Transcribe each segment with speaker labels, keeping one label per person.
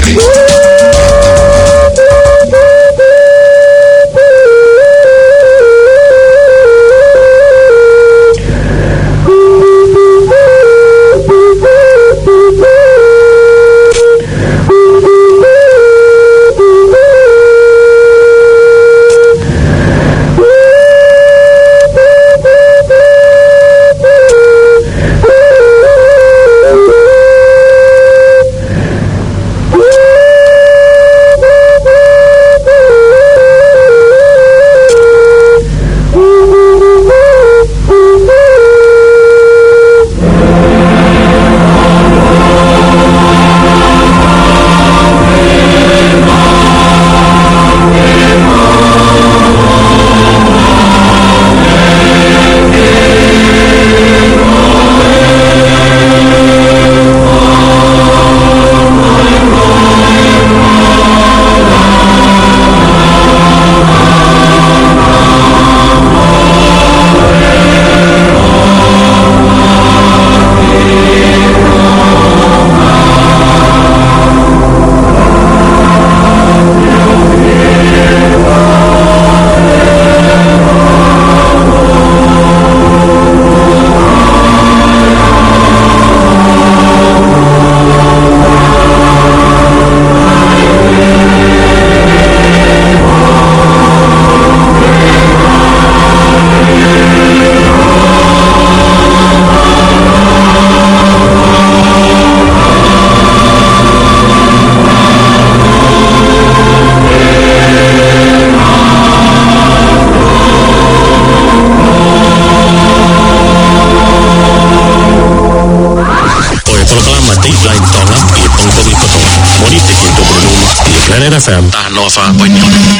Speaker 1: FM Nova Banyuwangi.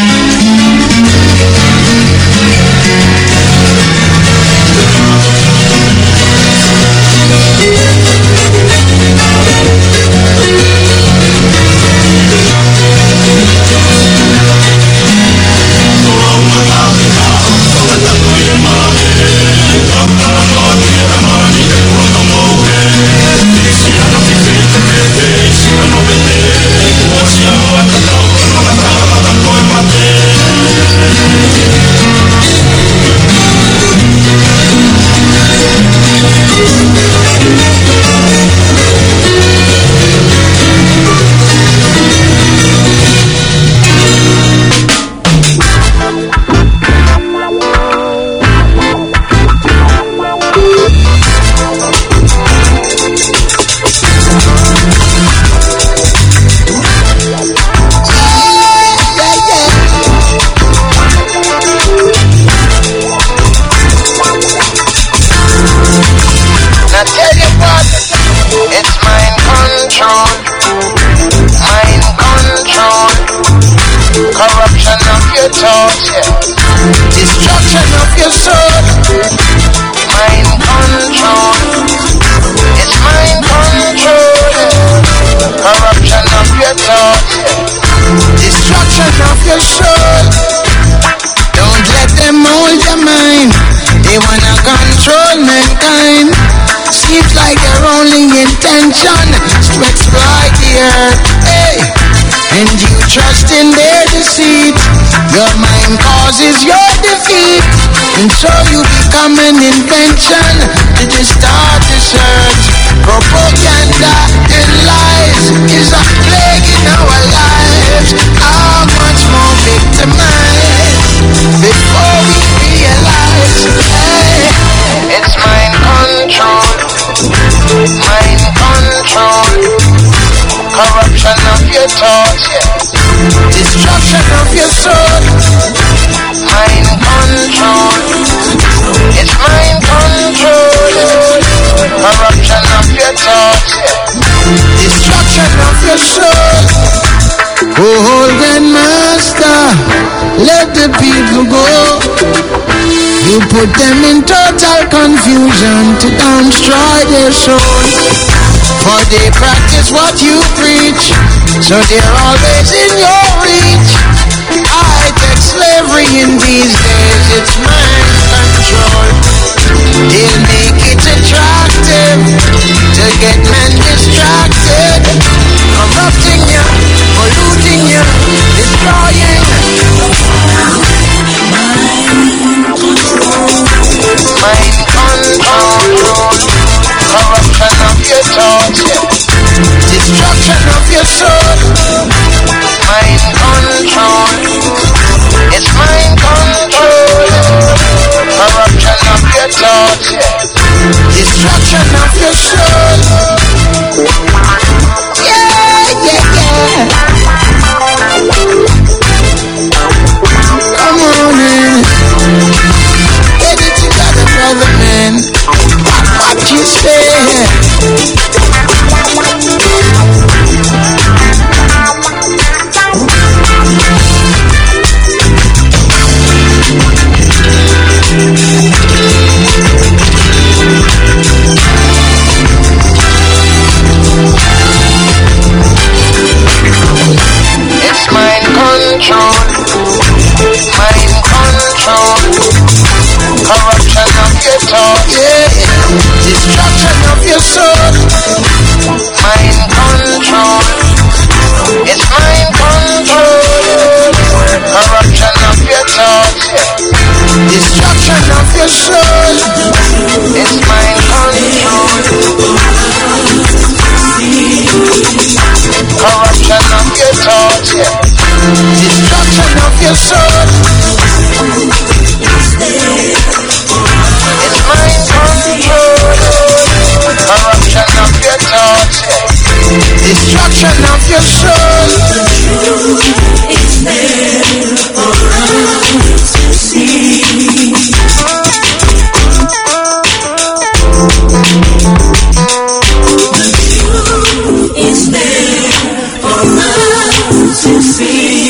Speaker 2: And you trust in their deceit. Your mind causes your defeat, and so you become an invention to distort the search. Propaganda and lies is a plague in our lives. How much more victimized before we realize, hey, it's mind control, mind control. Corruption of your thoughts, yeah. Destruction of your soul. Mind control. It's mind control. Corruption of your thoughts, yeah. Destruction of your soul. Oh, Grandmaster, let the people go. You put them in total confusion to destroy their soul. For they practice what you preach, so they're always in your reach. High-tech slavery in these days, it's mind control. They'll make it attractive to get men distracted, corrupting you your soul. Mind control. It's mind control. Corruption of your thoughts. Destruction of your soul. Yeah, yeah, yeah. Come on in. Get it together, brother man. What you say? It's mind control. Mind control. Corruption of your thoughts. Yeah. Destruction of your soul. Mind control. It's mind control. Corruption of your thoughts. Destruction of your soul. It's mind control. Corruption of your thoughts. Destruction of your soul. It's mind control. Corruption of your thoughts. Destruction of your soul. It's there for us to see. It's there for us to see.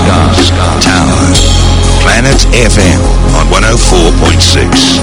Speaker 3: Tower. Planet FM on 104.6.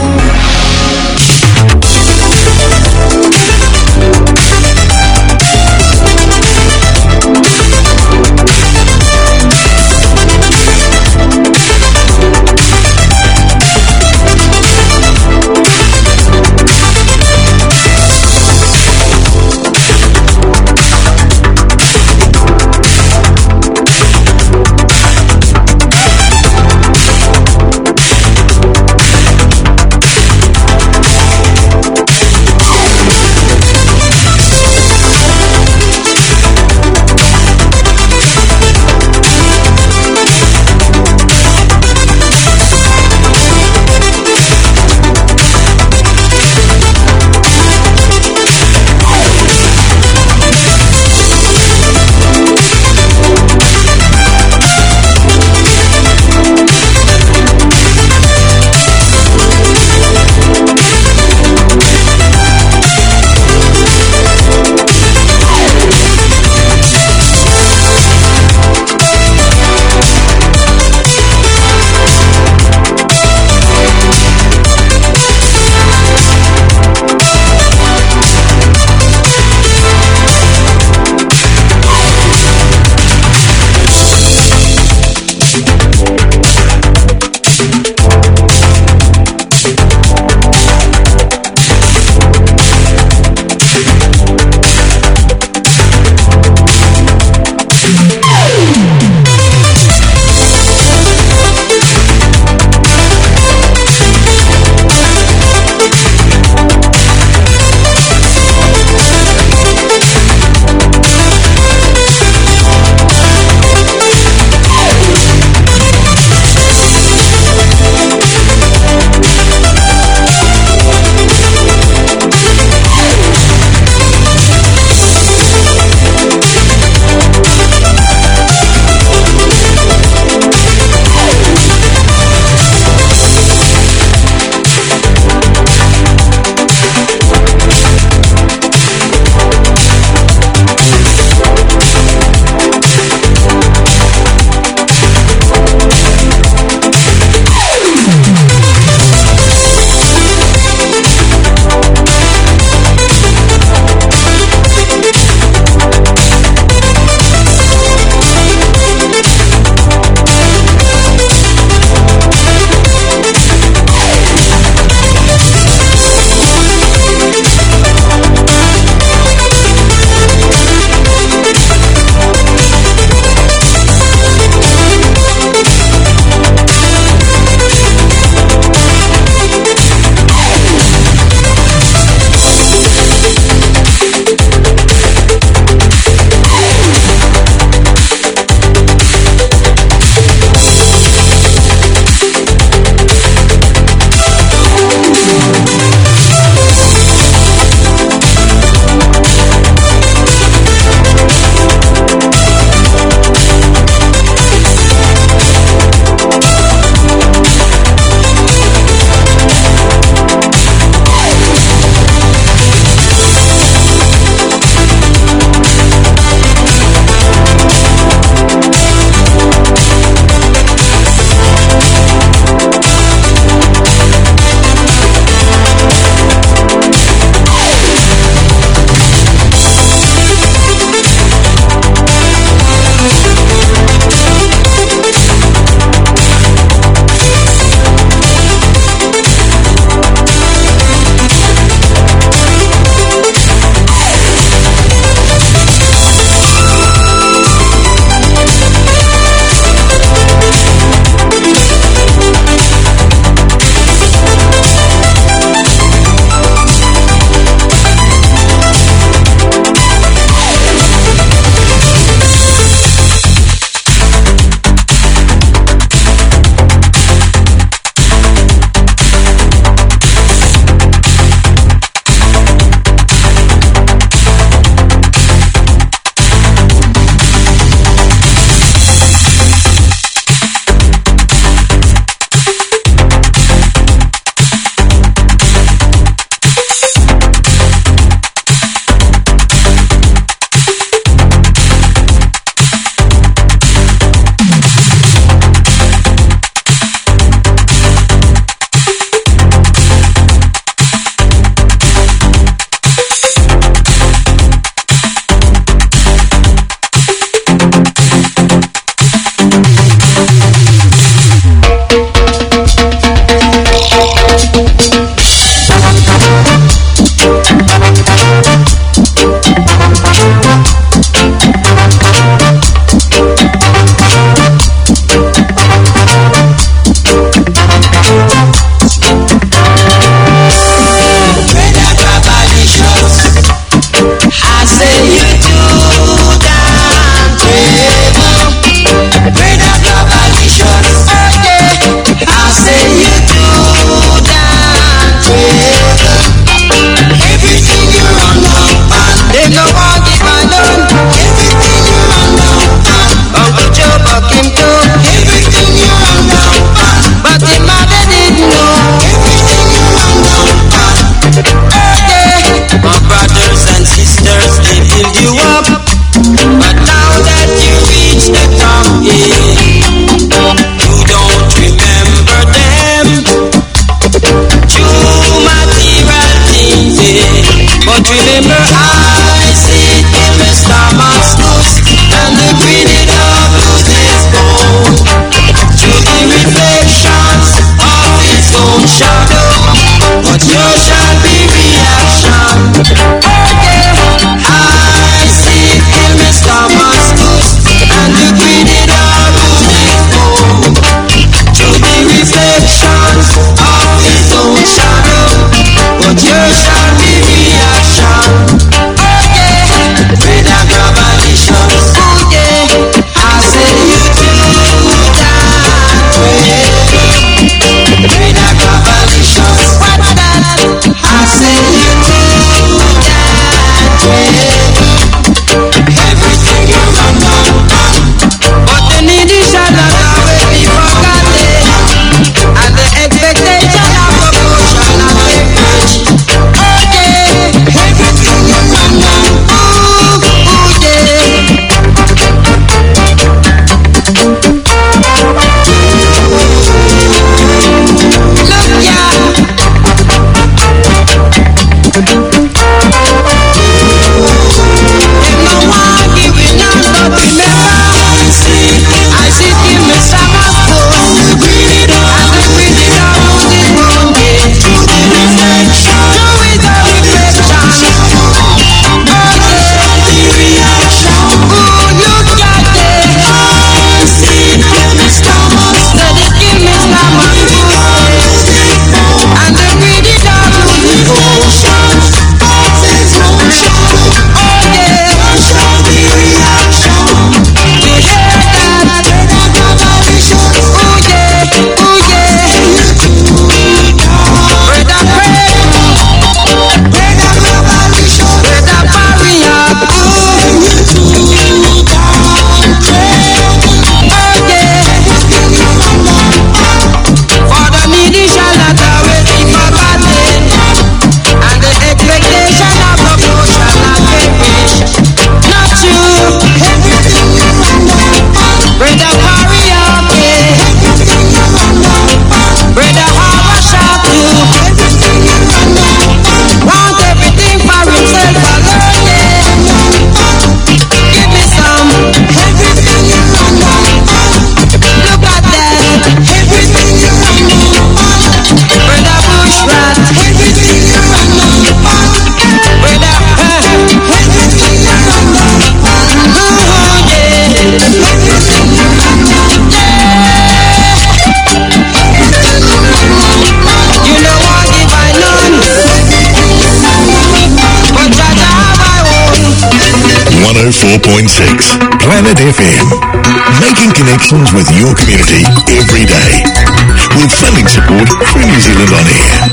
Speaker 3: 104.6 Planet FM. Making connections with your community every day. With funding support from New Zealand On Air.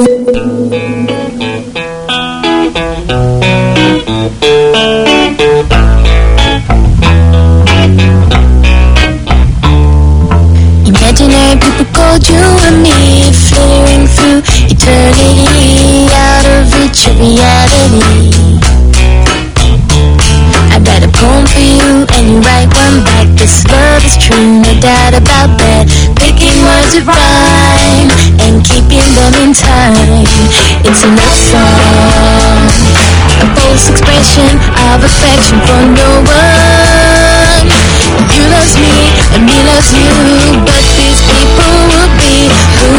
Speaker 4: Imaginary people called you and me, flittering through eternity, out of reach of reality. I write a poem for you and you write one back. This love is true, no doubt about that. Picking words that rhyme and keeping them in time. It's a love song, a false expression of affection for no one. You love me and me loves you, but these people will be who?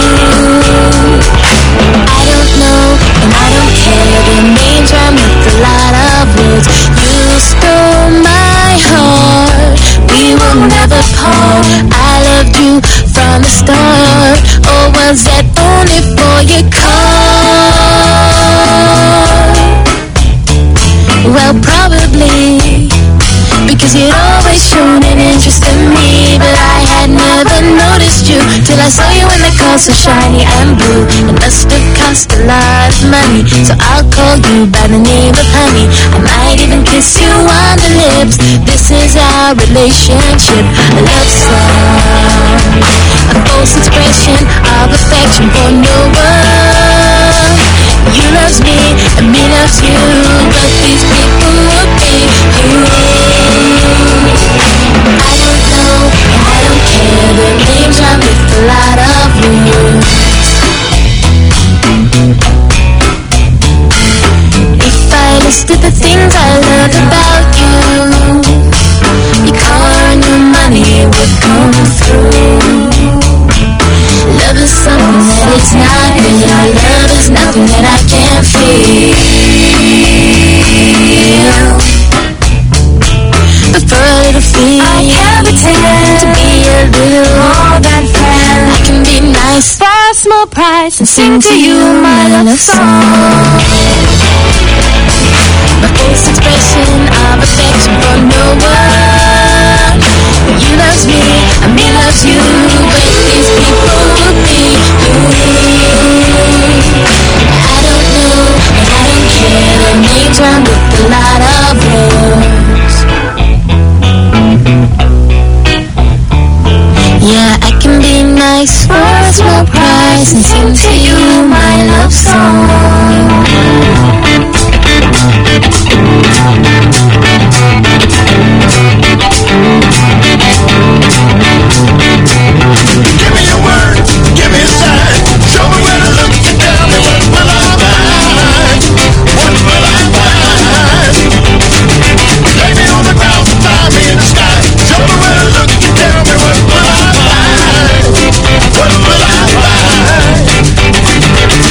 Speaker 4: I don't know and I don't care. Their names rhyme with a lot of words. You stole my heart, we will never part. I loved you from the start, or was that only for your car? Well, probably, because you'd always shown an interest in me, but I had never noticed you till I saw you in the car so shiny and blue. It must have cost a lot of money, so I'll call you by the name of honey. I might even kiss you on the lips. This is our relationship, a love song, a false expression of affection for no one. You love me and me loves you, but these people will be you. I don't know and I don't care. Their names rhyme with a lot of words. If I listed the things I loved about you, your car and your money would come through. Love is something that is not real. Love is nothing that I can't feel. But for a little feel, I can pretend to be a little more than friend. I can be nice for a small price and sing to you my love song. My false expression of affection for no one. You love me and me loves you, but these people will be you. I don't know and I don't care. Their names rhyme with a lot of words. Yeah, I can be nice for a small price and sing to you my love song.
Speaker 2: Give me your word, give me a sign. Show me where to look, you tell me what will I find? What will I find? Lay me on the ground, fly me in the sky. Show me where to look, you tell me what will I find? What will I find?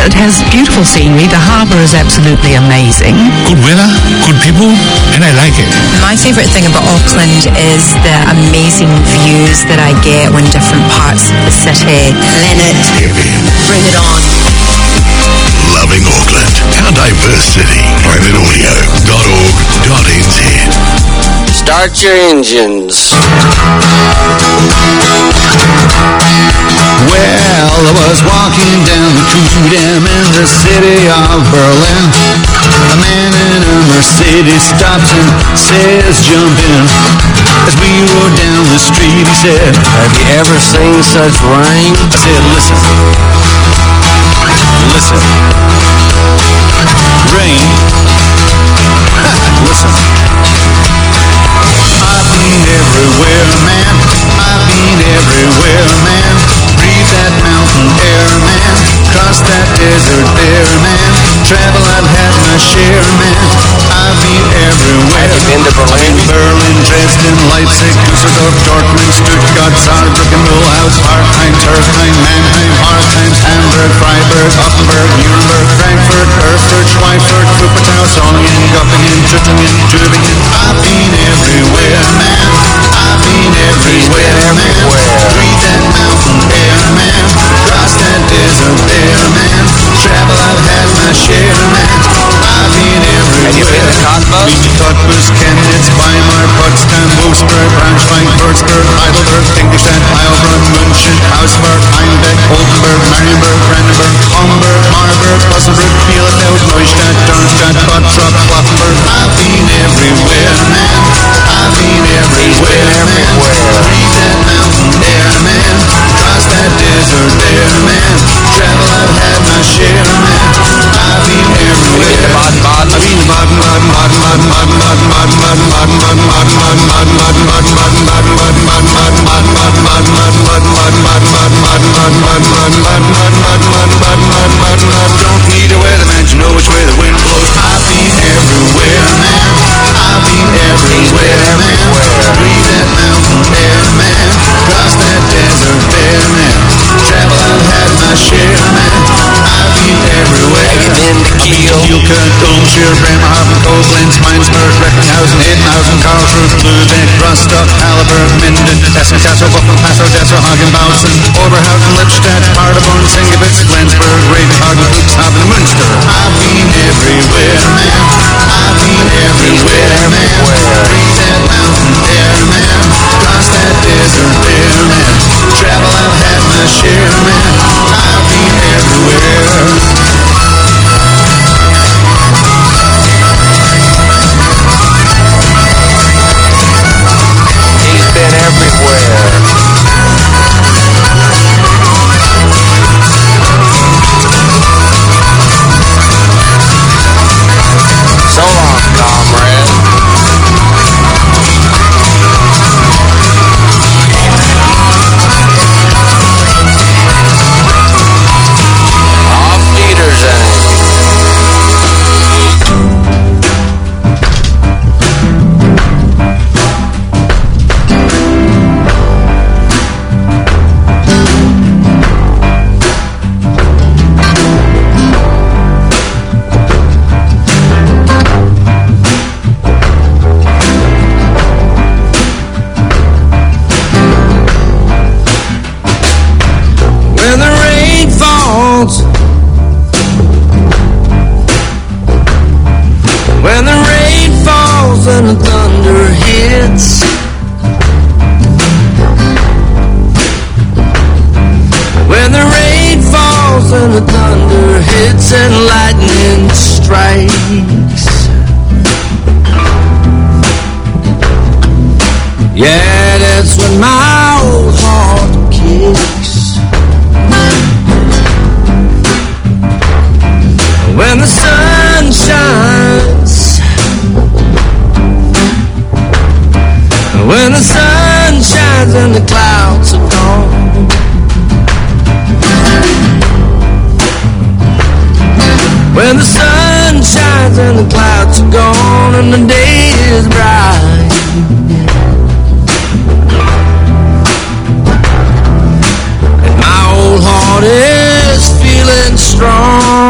Speaker 5: It has beautiful scenery. The harbour is absolutely amazing.
Speaker 1: Good weather, good people, and I like it.
Speaker 6: My favourite thing about Auckland is the amazing views that I get when different parts of the city. Leonard, bring it on.
Speaker 3: Loving Auckland, our diverse city. planetaudio.org.nz.
Speaker 2: Start your engines. Well, I was walking down the Kudamm in the city of Berlin. A man in a Mercedes stops and says, jump in. As we rode down the street, he said, have you ever seen such rain? I said, listen. Rain. Listen. I've been everywhere, man. I've been everywhere, man. Breathe that mountain air, man. Cross that desert there, man. Travel, I've had my share, man. I've been everywhere. Have you been to Berlin? I've been Berlin, Dresden, Leipzig, Dusseldorf, Dortmund, Stuttgart, Saarbrücken, Mulhouse, Parkheim, Turkheim, Mannheim, Hartheim, Hamburg, Freiburg, Offenburg, Nuremberg, Frankfurt, Erfurt, Schweifert, Wuppertal, Solingen, Göppingen, Tübingen, Tübingen. I've been everywhere, man. I've been everywhere, man. Breathe that mountain air, man. Cross that desert there, man. Travel, I've had my share, man. I've been everywhere. Have you been to Cottbus? Been to Cottbus, Chemnitz, Weimar, Potsdam, Wolfsburg, Braunschweig, Würzburg, Heidelberg, Ingolstadt, Heilbronn, München, Augsburg, Einbeck, Oldenburg, Marienburg, Brandenburg, Homburg, Marburg, Osnabrück, Bielefeld, Neustadt, Darmstadt, Bottrop, Pfaffenberg. I've been everywhere, man. I've been everywhere, man. Breathe that mountain air, man. Cross that desert there, man. Travel, I've had my share, man. I've been everywhere. I've been to Baden, don't need a weatherman to know which way the wind blows. I've been everywhere, man. I've been everywhere, man. Breathe that mountain air, man. Cross that desert there, man. Travel, I've had my share, man. I've been everywhere. Have you been to Kiel? Kiel, Domschirr, Bremerhaven, Koblenz, Mainzburg, Recklinghausen, Edenhausen, Karlsruhe, Lübeck, Rostock, Halleberg, Minden, Essen, Kassel, Bochum, Passau, Dessau, Hagen-Bautzen, Oberhausen, Lippstadt, Paderborn, Singewitz, Flensburg, Redenhagen, Cuxhaven, Münster. I've been everywhere, man. I've been everywhere, man. Breathe that mountain air, man. Cross that desert there, man. Travel, I've had my share, man. I've been everywhere. He's been everywhere. So long, comrade. Off Peterson. When the rain falls, when the rain falls and the thunder hits, when the rain falls and the thunder hits and lightning strikes, yeah, that's when my old heart kicks. When the sun shines, when the sun shines and the clouds are gone, when the sun shines and the clouds are gone and the day is bright, and my old heart is feeling strong.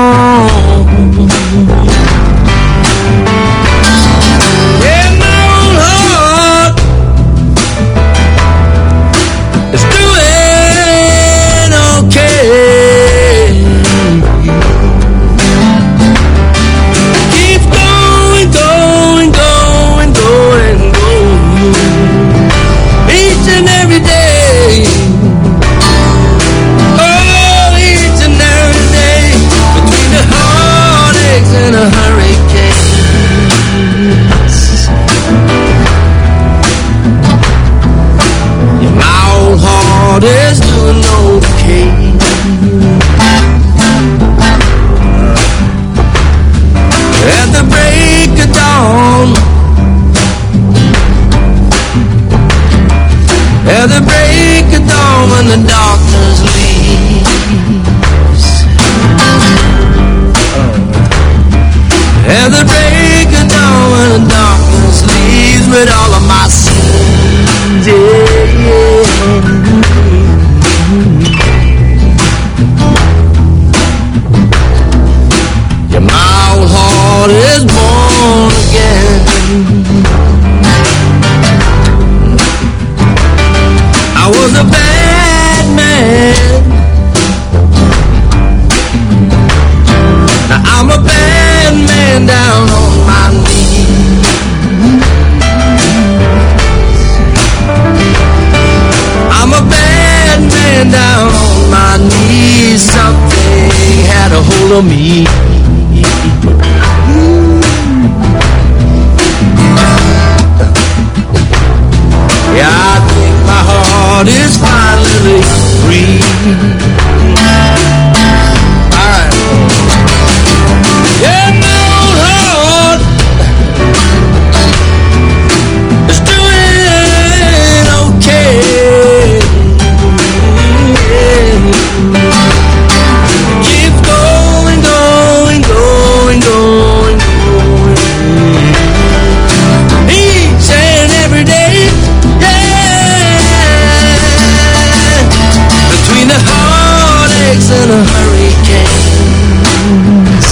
Speaker 2: is doing okay. At the break of dawn, at the break of dawn, when the darkness leaves, at the break of dawn, when the darkness leaves with all of my sins, yeah, my old heart is born again. I was a bad man. Now I'm a bad man down on my knees. I'm a bad man down on my knees. Something had a hold of me. Yeah, I think my heart is finally free. Alright. Yeah, my old heart is doing okay. Keep going, going, going, going, going. Each and every day. Between the heartaches and the hurricanes,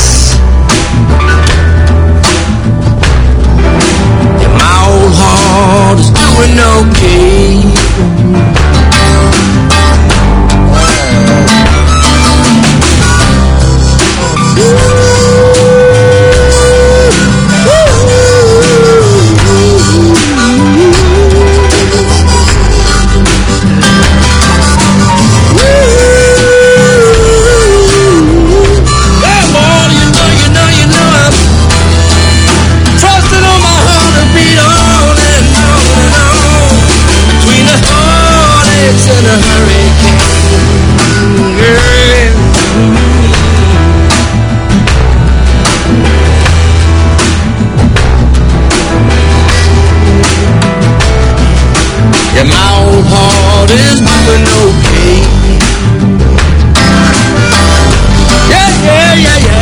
Speaker 2: yeah, my old heart is doing okay. In a hurricane, girl. Yeah, my old heart is doing okay. Yeah, yeah, yeah, yeah,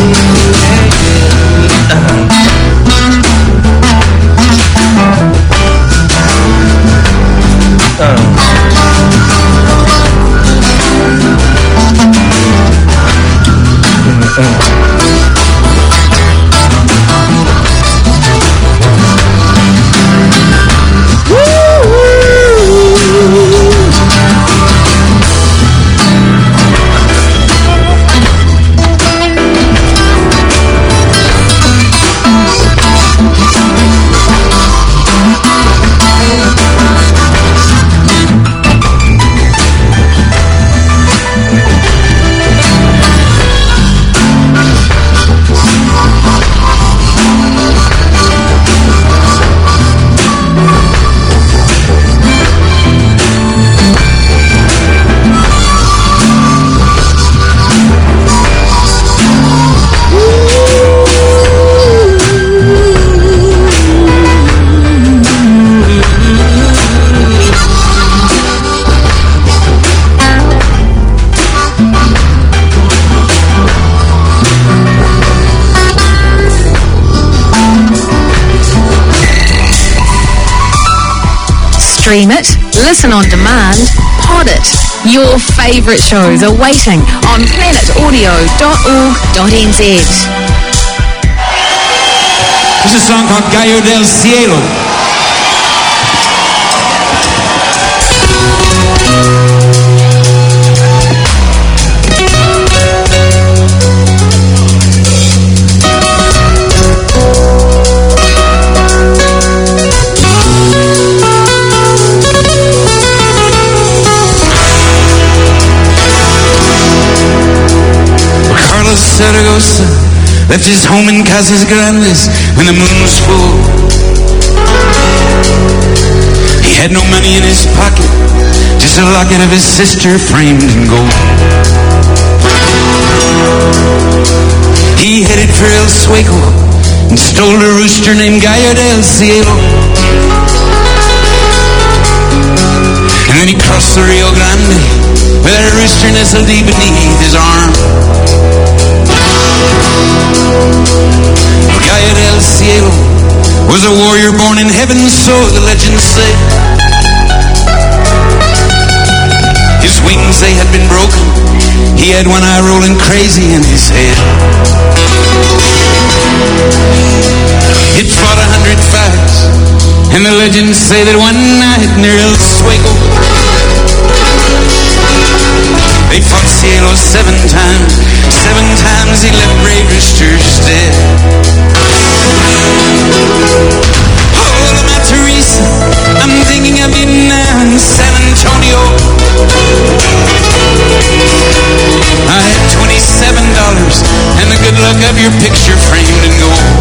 Speaker 5: Stream it, listen on demand, pod it. Your favourite shows are waiting on planetaudio.org.nz.
Speaker 7: This is a song called Gallo del Cielo.
Speaker 8: Zaragoza left his home in Casas Grandes when the moon was full. He had no money in his pocket, just a locket of his sister framed in gold. He headed for El Sueco and stole a rooster named Gallo del Cielo. And then he crossed the Rio Grande with a rooster nestled deep beneath his arm. Gallo del Cielo was a warrior born in heaven, so the legends say. His wings, they had been broken. He had one eye rolling crazy in his head. He'd fought 100 fights, and the legends say that one night near El Sueco, they fought Cielo 7 times. 7 times he left brave roosters dead. Oh, Lama Teresa, I'm thinking of you now in San Antonio. I had $27 and the good luck of your picture framed in gold.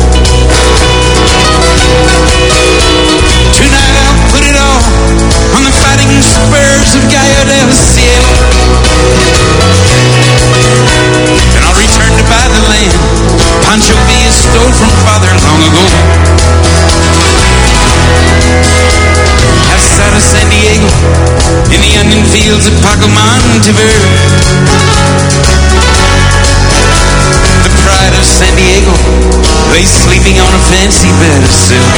Speaker 8: Tonight I'll put it all on the fighting spurs of Gallo del Cielo. And I'll return to buy the land Pancho Villa stole from father long ago. Outside of San Diego, in the onion fields of Paco Monteverde, the pride of San Diego lay sleeping on a fancy bed of silk.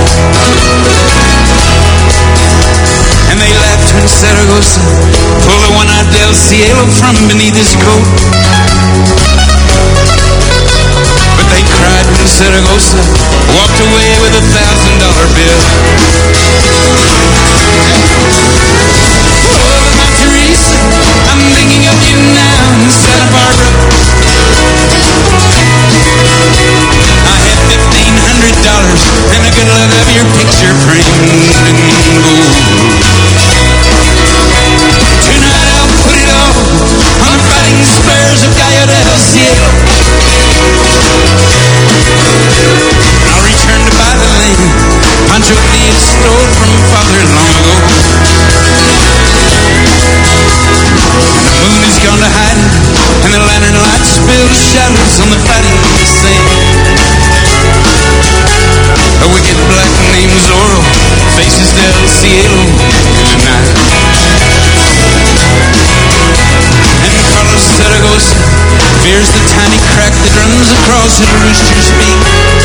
Speaker 8: And they laughed when Saragossa pulled the one-eyed del Cielo from beneath his coat. But they cried when Saragossa walked away with $1,000 bill. Oh, Lama Teresa, I'm thinking of you now in Santa Barbara. I had $1,500 and a good lot of your picture framed in gold. Tonight I'll put it all on the fighting spurs of Gallo del Cielo. I'll return to buy the land Pancho Villa stole from father long ago. And the moon has gone to hiding, and the lantern lights build shadows on the fighting sand. A wicked black named Zorro faces del Cielo in the night. And Carlos Zaragoza fears the tiny crack that runs across his rooster's beak.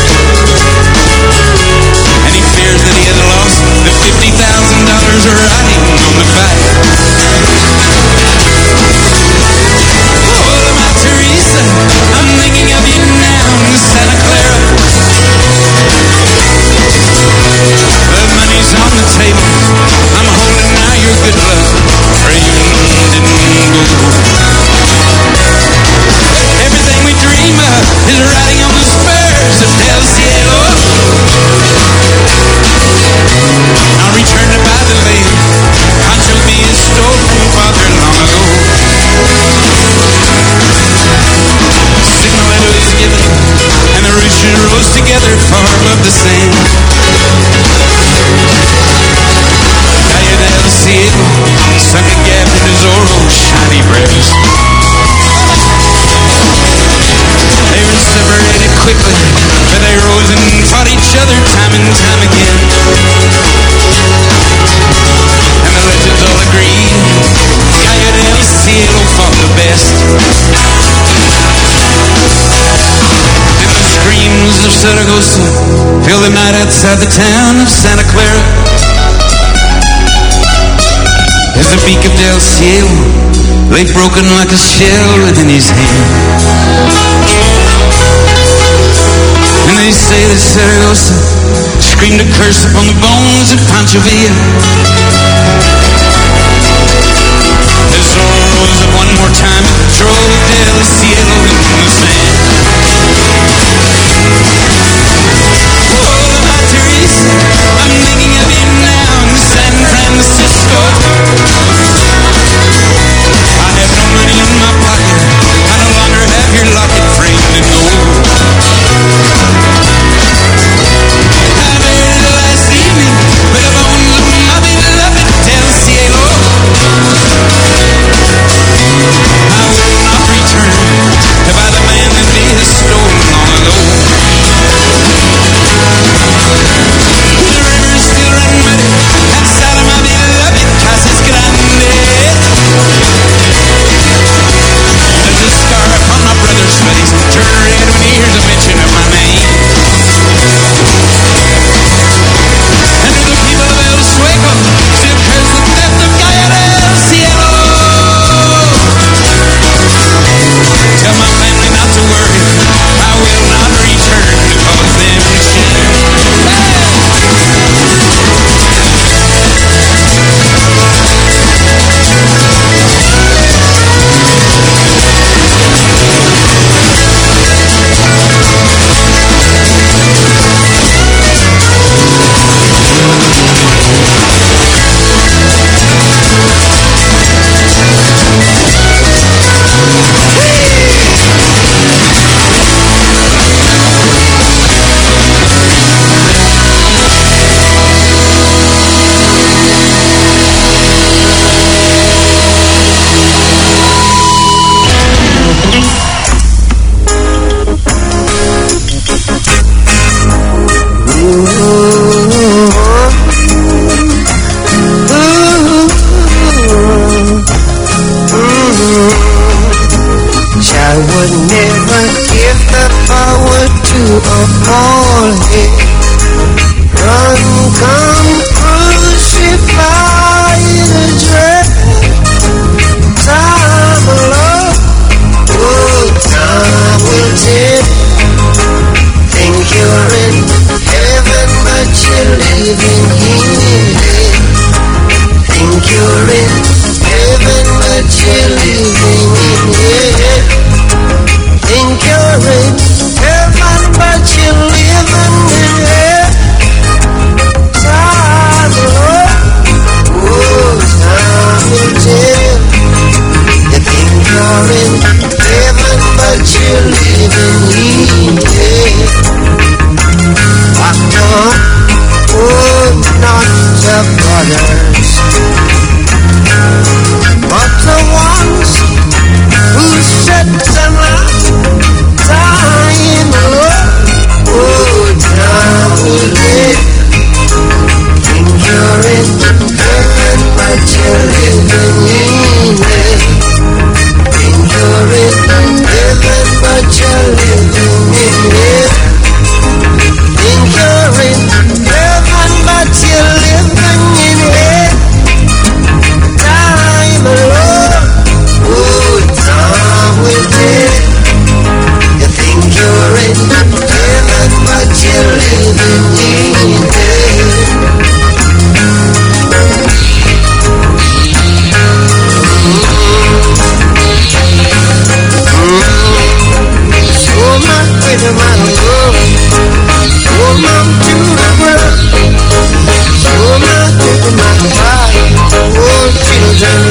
Speaker 8: And he fears that he had lost the $50,000 riding on the back. Oh, Lama Teresa, I'm thinking of you now in Santa Clara. The money's on the table, I'm holding now your good luck framed in gold. Everything we dream of is riding on the spurs of del Cielo. I'll return to buy the land Pancho Villa stole from father long ago. Signaletto is given, and the roosters rose together far above the sand. Gallo del Cielo sunk a gap into Zorro's shiny breast. They were separated quickly, but they rose and fought each other time and time again. And the legends all agreed Gallo del Cielo fought the best. And the screams of Zaragoza filled the night outside the town of Santa Clara, as the beak of del Cielo lay broken like a shell within his hand. And they say that Zaragoza screamed a curse upon the bones of Pancho Villa. As Zorro rose up one more time and drove del Cielo into the sand. Oh, Lama Teresa, I'm thinking of you now in San Francisco. I have no money in my pocket, I no longer have your locket framed in gold. I buried it last evening with the bones of my beloved del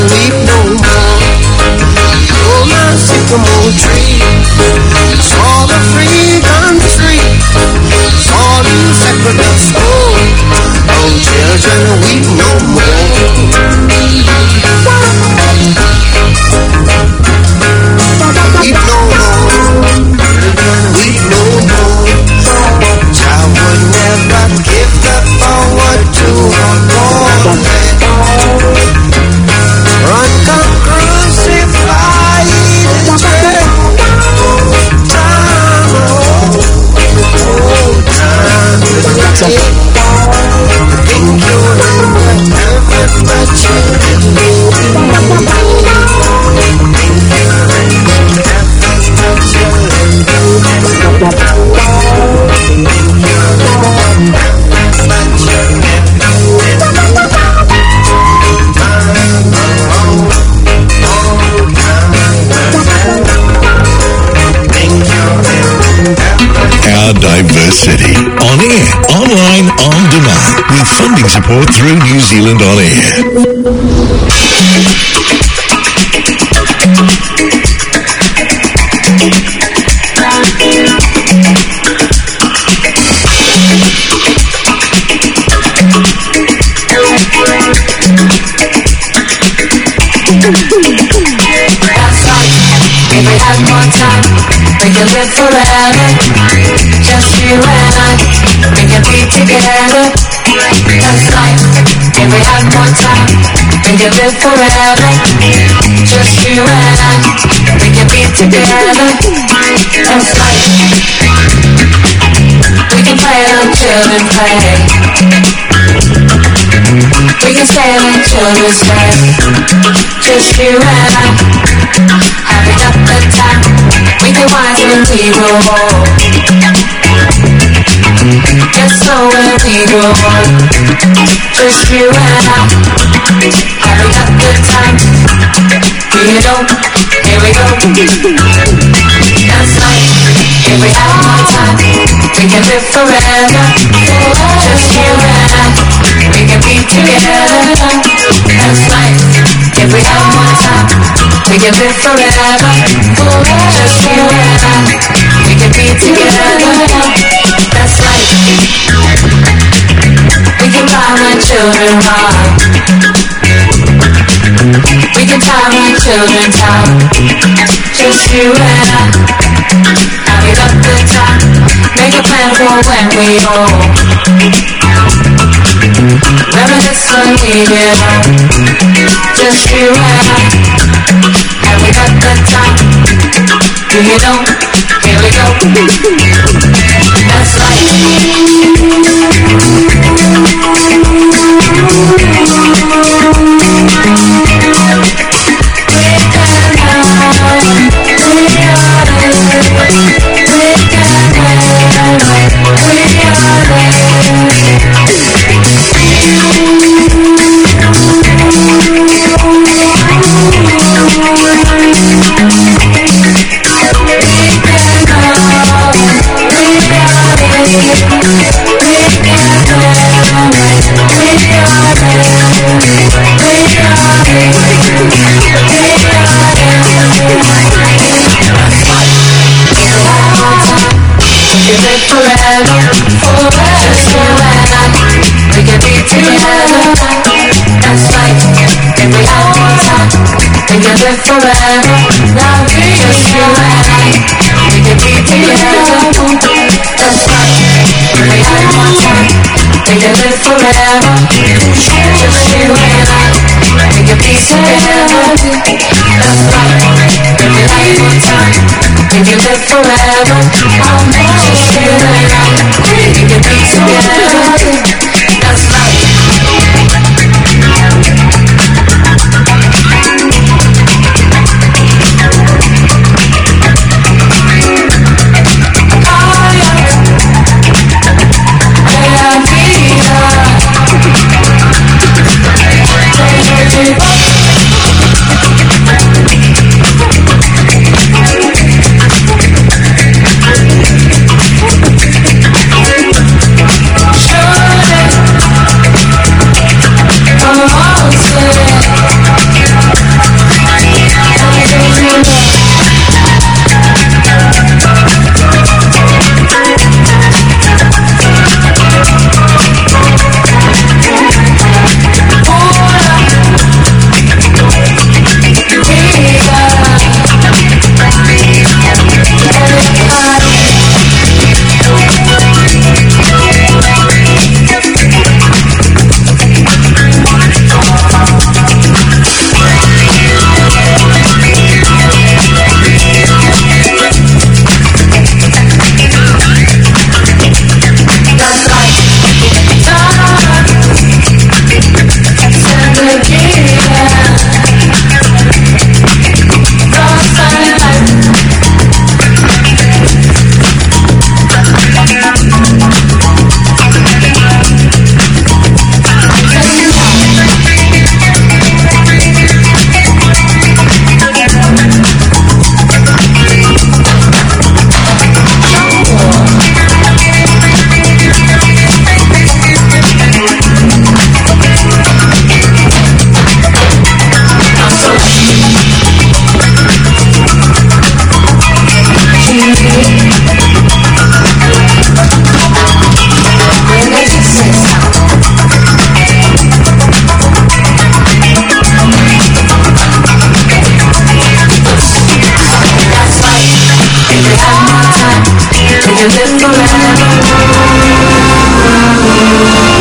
Speaker 2: weep no more. Oh, my sycamore tree, saw the free country, saw the sacred of soul. Oh, children, weep no more. Weep no more. Weep no more. Child would never give the power to a born man. Run, come crucified and dread. Time, time will take. Think you're in heaven, but you're in hell. Think you're in heaven, but you're in
Speaker 3: Our diverse city. On air, online, on demand. With funding support through New Zealand On Air.
Speaker 4: If we had more time, we could live forever. Just you and I, we could be together. That's life. If we had more time, we could live forever. Just you and I, we could be together. That's life. We can play like children play. We can stay like children stay. Just you and I, having up the time. We get wise when we grow old. Just so when we grow old. Just you and I, having up the time. You know, here we go. That's life. If we have more time, we can live forever. Just you and I, we can be together. That's life. If we have more time, we can live forever. Just you and I, we can be together. That's life. We can buy my children hard. We can tie my children's heart. Just you and I, having up the time. Make a plan for when we old. Reminisce when we get old. Just you and I, having up the time. Do you know? Here we go. That's life. Forever, now just you and I, we can be together. That's right. We have one time, we can live forever. Just you and I, we can be together. That's right. We have one time, we can live forever. Just you and I, we can be together. That's right. Sure.
Speaker 9: live forever.